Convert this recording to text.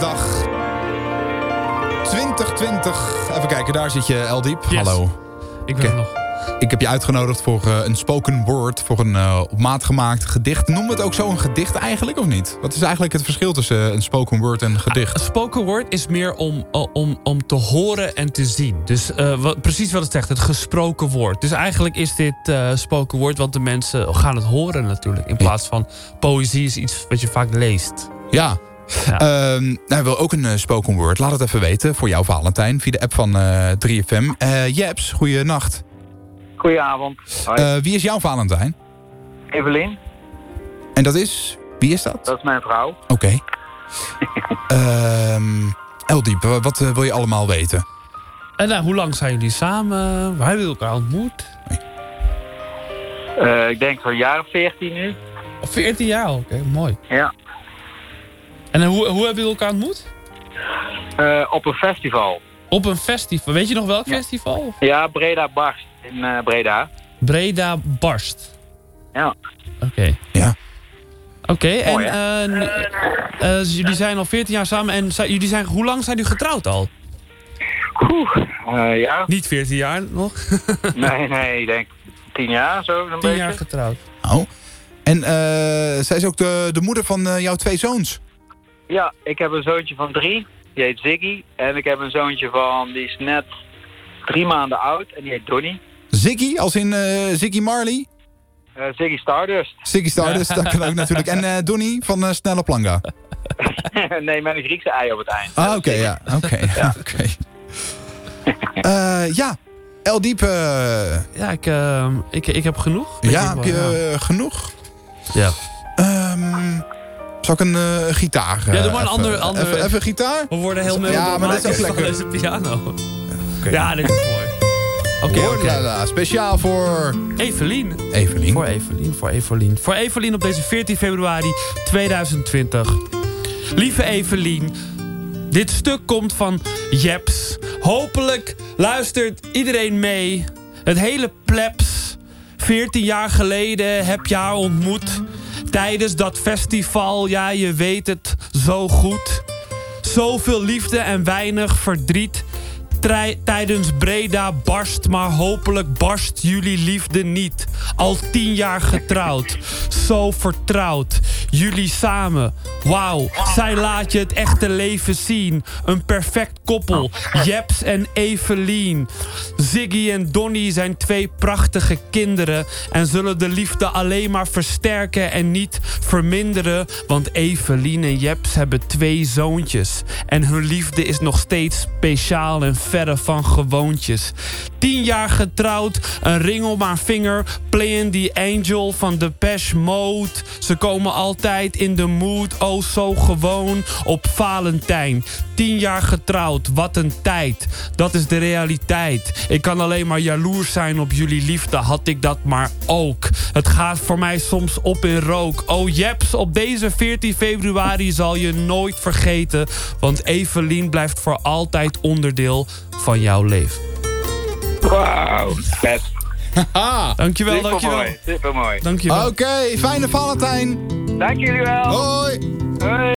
Valentijnsdag 2020. Even kijken, daar zit je, Eldiep. Yes. Hallo. Ik ben er nog. Ik heb je uitgenodigd voor een spoken word, voor een op maat gemaakt gedicht. Noemen we het ook zo een gedicht eigenlijk, of niet? Wat is eigenlijk het verschil tussen een spoken word en een gedicht? Spoken word is meer om te horen en te zien. Dus precies wat het zegt, het gesproken woord. Dus eigenlijk is dit spoken word, want de mensen gaan het horen natuurlijk. In plaats van poëzie is iets wat je vaak leest. Ja. Ja. Hij wil ook een spoken word. Laat het even weten voor jou, Valentijn, via de app van 3FM. Jeps, goeienacht. Goedenavond. Hoi. Wie is jouw Valentijn? Evelien, En dat is? Wie is dat? dat is mijn vrouw. Oké. Eldiep, wat wil je allemaal weten? En nou, hoe lang zijn jullie samen? Waar hebben jullie elkaar ontmoet? Ik denk zo'n jaar of 14 nu. 14 jaar al, oké, mooi. Ja. En hoe hebben jullie elkaar ontmoet? Op een festival. Op een festival. Weet je nog welk Ja. festival? Ja, Breda Barst in Breda. Breda Barst. Ja. Oké. Ja. Oké, Mooi, en jullie zijn al 14 jaar samen. En hoe lang zijn jullie getrouwd al? Ja. Niet 14 jaar nog? Nee, ik denk 10 jaar zo. 10 beetje. jaar getrouwd. Oh. En zij is ook de moeder van jouw 2 zoons. Ja, ik heb een zoontje van 3. Die heet Ziggy. En ik heb een zoontje die is net 3 maanden oud. En die heet Donnie. Ziggy, als in Ziggy Marley. Ziggy Stardust. Ziggy Stardust, dat kan ook natuurlijk. En Donnie van Snelle Planga. Nee, met een Griekse ei op het eind. Ah, oké, ja. Oké. Ja, Eldiep. Ja, ik heb genoeg. Ja, heb je genoeg? Ja. Zal ik een gitaar? Ja, doe maar een ander... Even gitaar? We worden heel Ja, maar dat is ook lekker. Deze piano. Okay. Ja, dit is mooi. Oké. Speciaal voor... Evelien. Evelien. Voor Evelien op deze 14 februari 2020. Lieve Evelien, dit stuk komt van Jeps. Hopelijk luistert iedereen mee. Het hele plebs. 14 jaar geleden heb je haar ontmoet. Tijdens dat festival, ja, je weet het zo goed. Zoveel liefde en weinig verdriet. Tijdens Breda Barst, maar hopelijk barst jullie liefde niet. Al 10 jaar getrouwd, zo vertrouwd. Jullie samen, wauw, zij laat je het echte leven zien. Een perfect koppel, Jeps en Evelien. Ziggy en Donnie zijn 2 prachtige kinderen en zullen de liefde alleen maar versterken en niet verminderen. Want Evelien en Jeps hebben 2 zoontjes en hun liefde is nog steeds speciaal en verre van gewoontjes. 10 jaar getrouwd, een ring om haar vinger, playing the angel van Depeche Mode. Ze komen altijd in de mood, oh zo gewoon, op Valentijn. 10 jaar getrouwd, wat een tijd, dat is de realiteit. Ik kan alleen maar jaloers zijn op jullie liefde, had ik dat maar ook. Het gaat voor mij soms op in rook. Oh Jeps, op deze 14 februari zal je nooit vergeten, want Evelien blijft voor altijd onderdeel van jouw leven. Wauw, vet. Dankjewel. Supermooi. Dankjewel. Oké, fijne Valentijn. Dank jullie wel. Hoi. Hoi.